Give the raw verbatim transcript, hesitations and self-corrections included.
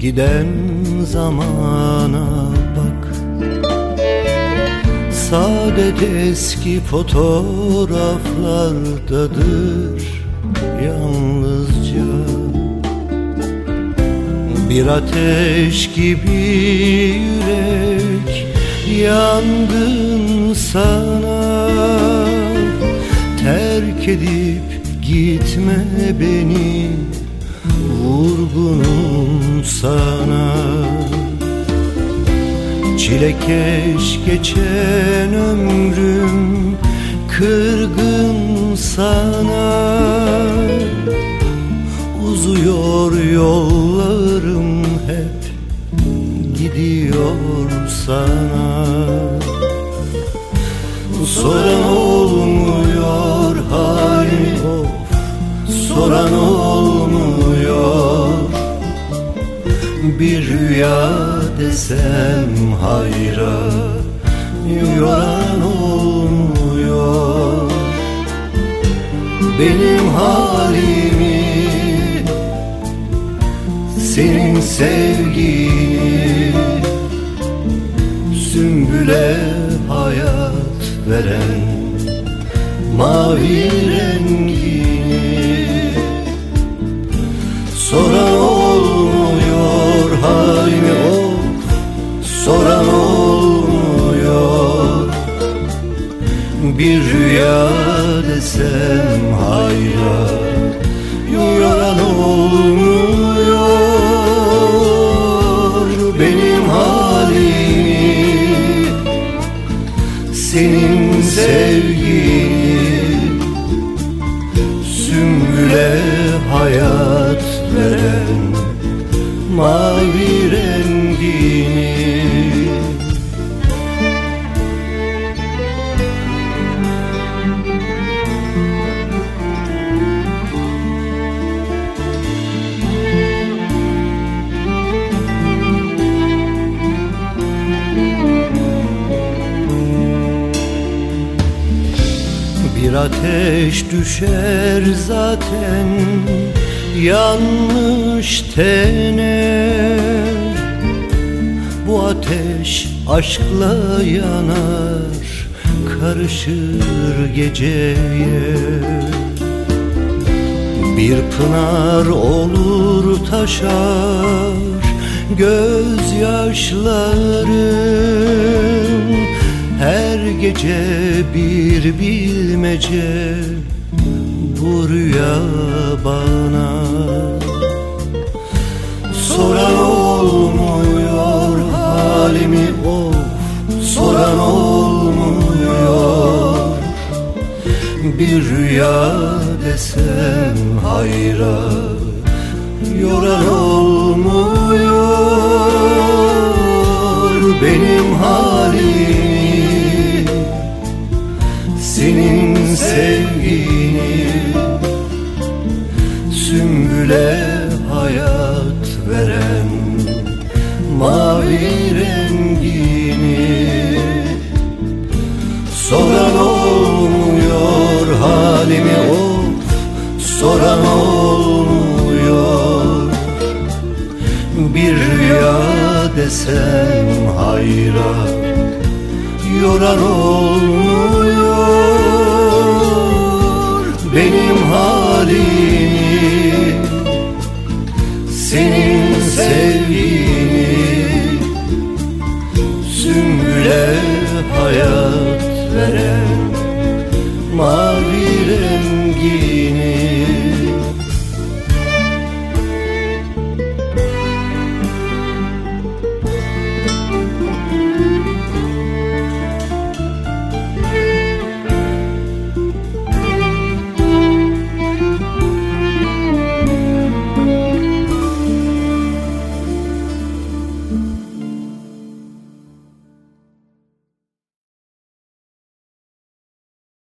giden zamana bak. Saadet eski fotoğraflardadır yalnızca. Bir ateş gibi yürek yangın sana. Terk edip gitme beni, vurgunum sana. Çilekeş geçen ömrüm kırgın sana. Uzuyor yollarım hep, gidiyor sana. Soran olmuyor halimi, of, soran olmuyor. Bir rüya desem hayra, yoran olmuyor. Benim halimi, senin sevgini, sümbüle hayat veren mavi rengini. Soran olmuyor halimi, of, soran olmuyor. Bir rüya desem hayra, yoran olmuyor. Benim halimi, senin sevgini, sümbüle hayat veren mavi rengini. Bir ateş düşer zaten yanmış tene. Bu ateş aşkla yanar, karışır geceye. Bir pınar olur taşar gözyaşlarım. Her gece bir bilmece bu rüya bana. Soran olmuyor halimi, of, soran olmuyor. Bir rüya desem hayra, yoran olmuyor. Benim halim, senin sevgini, sümbüle hayat veren mavi rengini. Soran olmuyor halimi, of, soran olmuyor. Bir rüya desem hayra, yoran olmuyor. Benim halimi, senin sevgini, sümbüle hayat veren